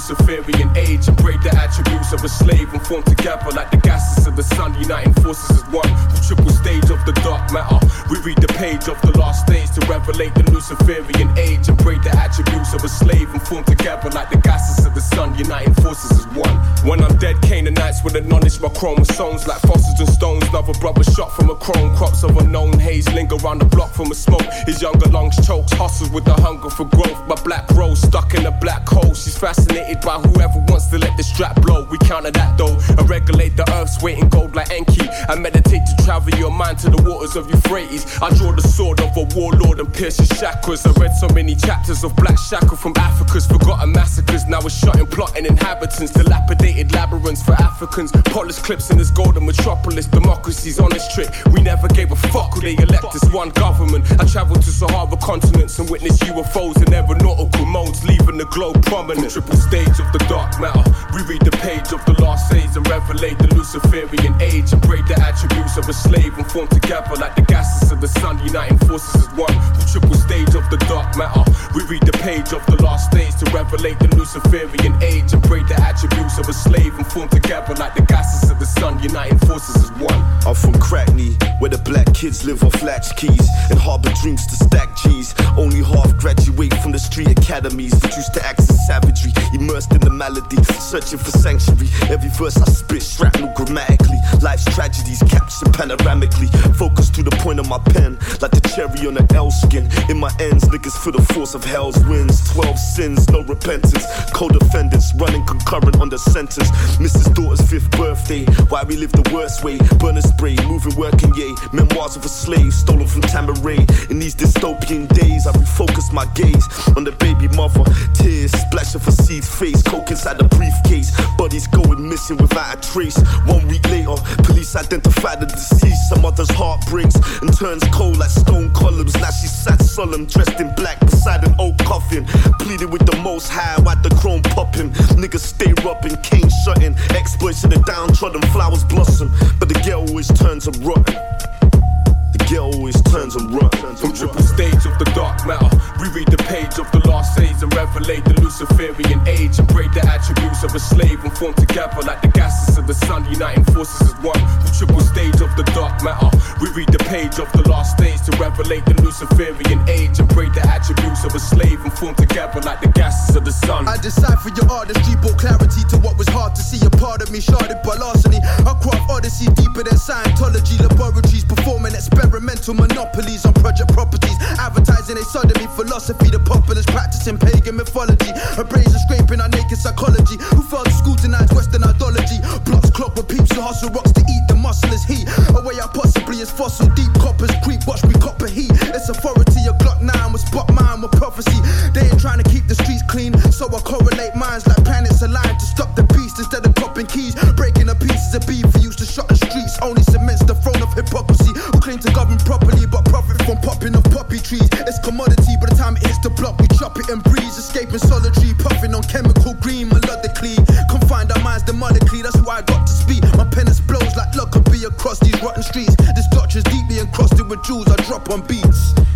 Luciferian age and break the attributes of a slave and form together like the gases of the sun, uniting forces as one. From triple stage of the dark matter, we read the page of the last stage to revelate the Luciferian age and break the attributes of a slave and form together like the gases of the sun, uniting forces as one. When I'm dead, Canaanites will acknowledge my chromosomes like fossils and stones. Another brother shot from a chrome, crops of unknown haze linger around the block from a smoke. His younger lungs chokes, hustles with the hunger for growth. My black rose stuck in a black hole. She's fascinated by whoever wants to let the strap blow. We counter that though, and regulate the earth's weight in gold like Enki. I meditate to travel your mind to the waters of Euphrates. I draw the sword of a warlord and pierce his chakras. I read so many chapters of black shackle from Africa's forgotten massacres. Now we're shutting plotting inhabitants, dilapidated labyrinths for Africans. Polished clips in this golden metropolis. Democracy's on this trick. We never gave a fuck who they elect as one government. I traveled to Sahara continents and witnessed UFOs in aeronautical modes, leaving the globe prominent. From triple stage of the dark matter, we read the page of the last age and revelate the Luciferian age and break the attributes of a slave and form together like the gases of the sun, uniting forces as one. From triple stage of the dark matter, we read the page of the last stage to revelate the Luciferian age and break the attributes of a slave and form together like the gases of the sun, uniting forces as one. I'm from Crackney, where the black kids live off latch keys and harbor dreams to stack G's. Only half graduate from the street academies, reduced to acts of savagery, immersed in the malady, searching for sanctuary. Every verse I spit shrapnel grammatically. Life's tragedies captured panoramically, focused to the point of my pen, like the cherry on an L skin. In my ends, niggas feel the force of hell's winds. 12 sins, no repentance. Co-defendants running concurrent on the sentence. Mrs. Daughter's 5th birthday, why we live the worst way. Burner spray, moving, working, yay. Memoirs of a slave, stolen from Tamaray. In these dystopian days, I refocus my gaze on the baby mother. Tears splash off a seed's face, coke inside the briefcase. Bodies going missing without a trace. 1 week later, police identify the deceased. Some mother's heart breaks and turns cold like stone columns. Now she sat solemn, dressed in black beside an oak coffin. Pleaded with the most high, why'd the chrome pop him? Niggas stay rubbing, cane shutting. Exploits of the downtrodden, flowers blossom, but the girl always turns them rotten. The girl always turns them rotten. From triple stage of the dark matter, we read the page of the last age and revelate the Luciferian age and break the attributes of a slave and form together like the gases of the sun, uniting forces as one. From triple stage of the dark matter, we read the page of the last stage to revelate the Luciferian age and break the attributes of a slave and form together like the gases of the sun. I decipher your artistry, brought clarity to what was hard to see. A part of me sharded by larceny. I craft odyssey deeper than Scientology. Laboratories performing experimental monopolies on project properties. Advertising a sodomy philosophy. The populace practicing pagan mythology. A brazen scraping our naked psychology. Who failed to scrutinize Western ideology. Blocks clock with peeps who hustle rocks to eat. The muscle is heat. Away I possibly is fossil. Deep coppers creep. Watch me copper heat. It's authority. A Glock 9 will spot mine with prophecy. They ain't trying to keep the streets clean, so I correlate minds like planets aligned to stop the beast instead of popping keys. Breaking up pieces of beef used to shut the streets. Only cements the throne of hypocrisy. Who claim to govern properly but profit from popping of poppy trees. It's commodity, by the time it hits the block we chop it and breeze. Escaping solitary, puffing on chemical green melodically. Confined our minds demonically, that's why I got to speak. My pen explodes like Lockerbie across these rotten streets. This doctrine's deeply encrusted with jewels I drop on beats.